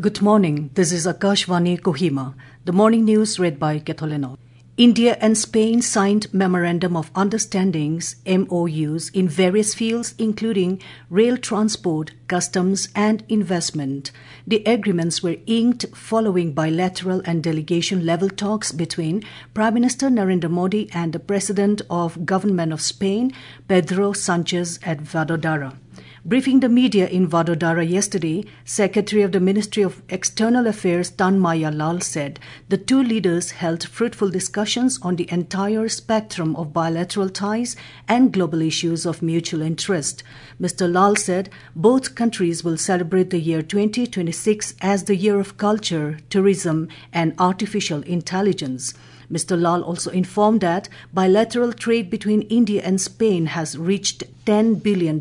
Good morning. This is Akashvani Kohima. The morning news read by Ketoleno. India and Spain signed Memorandum of Understandings (MOUs) in various fields including rail transport, customs and investment. The agreements were inked following bilateral and delegation-level talks between Prime Minister Narendra Modi and the President of Government of Spain, Pedro Sanchez, at Vadodara. Briefing the media in Vadodara yesterday, Secretary of the Ministry of External Affairs Tan Maya Lal said the two leaders held fruitful discussions on the entire spectrum of bilateral ties and global issues of mutual interest. Mr. Lal said both countries will celebrate the year 2026 as the year of culture, tourism and artificial intelligence. Mr. Lal also informed that bilateral trade between India and Spain has reached $10 billion.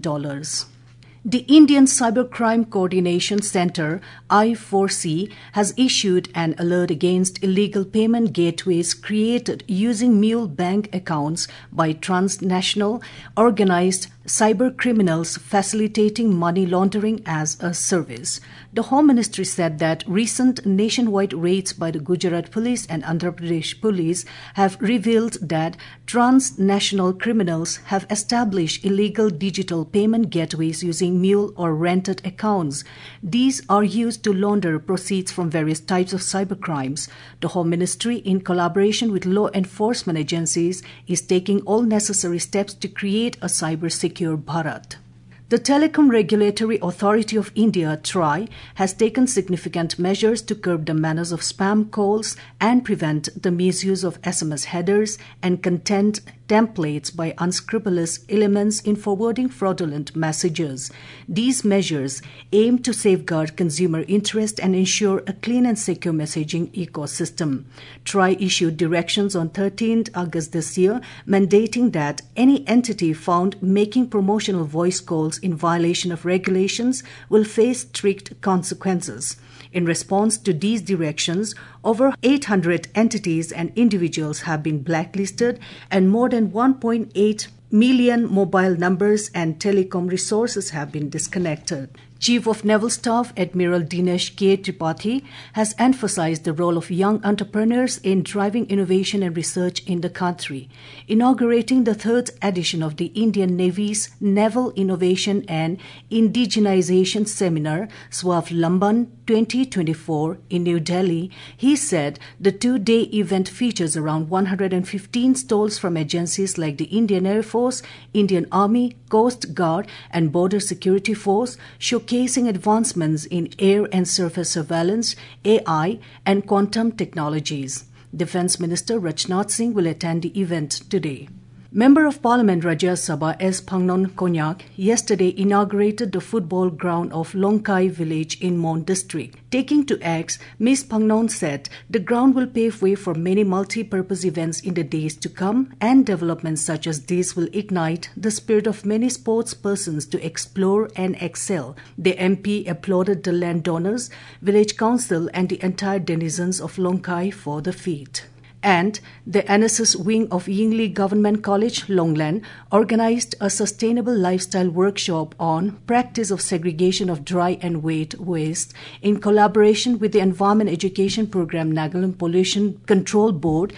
The Indian Cybercrime Coordination Center, I4C, has issued an alert against illegal payment gateways created using mule bank accounts by transnational organized cyber criminals facilitating money laundering as a service. The Home Ministry said that recent nationwide raids by the Gujarat Police and Andhra Pradesh Police have revealed that transnational criminals have established illegal digital payment gateways using mule or rented accounts. These are used to launder proceeds from various types of cybercrimes. The Home Ministry, in collaboration with law enforcement agencies, is taking all necessary steps to create a cyber-secure Bharat. The Telecom Regulatory Authority of India, TRAI, has taken significant measures to curb the menace of spam calls and prevent the misuse of SMS headers and content templates by unscrupulous elements in forwarding fraudulent messages. These measures aim to safeguard consumer interest and ensure a clean and secure messaging ecosystem. TRAI issued directions on 13th August this year, mandating that any entity found making promotional voice calls in violation of regulations will face strict consequences. In response to these directions, over 800 entities and individuals have been blacklisted and more than 1.8 million mobile numbers and telecom resources have been disconnected. Chief of Naval Staff Admiral Dinesh K. Tripathi has emphasized the role of young entrepreneurs in driving innovation and research in the country. Inaugurating the third edition of the Indian Navy's Naval Innovation and Indigenization Seminar, Swavlamban 2024 in New Delhi, he said the two-day event features around 115 stalls from agencies like the Indian Air Force, Indian Army, Coast Guard and Border Security Force, showcasing advancements in air and surface surveillance, AI and quantum technologies. Defence Minister Rajnath Singh will attend the event today. Member of Parliament Rajya Sabha S. Phangnon Konyak yesterday inaugurated the football ground of Longkai village in Mon district. Taking to X, Ms. Phangnon said the ground will pave way for many multi-purpose events in the days to come, and developments such as these will ignite the spirit of many sports persons to explore and excel. The MP applauded the landowners, village council and the entire denizens of Longkai for the feat. And the NSS wing of Yingli Government College, Longland, organized a sustainable lifestyle workshop on practice of segregation of dry and wet waste in collaboration with the Environment Education Program Nagaland Pollution Control Board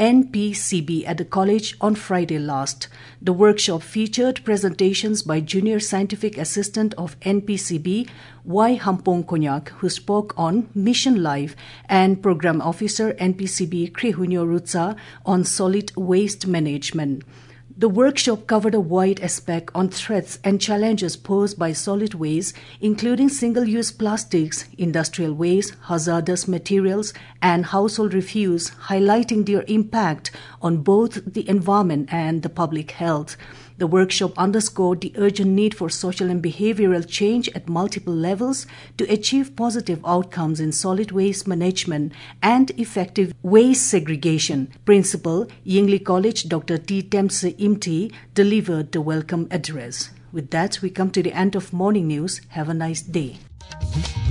NPCB at the college on Friday last. The workshop featured presentations by Junior Scientific Assistant of NPCB Y. Hampong Konyak, who spoke on Mission Life, and Program Officer NPCB Krihunyo Rutsa on solid waste management. The workshop covered a wide aspect on threats and challenges posed by solid waste, including single-use plastics, industrial waste, hazardous materials, and household refuse, highlighting their impact on both the environment and the public health. The workshop underscored the urgent need for social and behavioral change at multiple levels to achieve positive outcomes in solid waste management and effective waste segregation. Principal, Yingli College, Dr. T. Temse Imti, delivered the welcome address. With that, we come to the end of morning news. Have a nice day.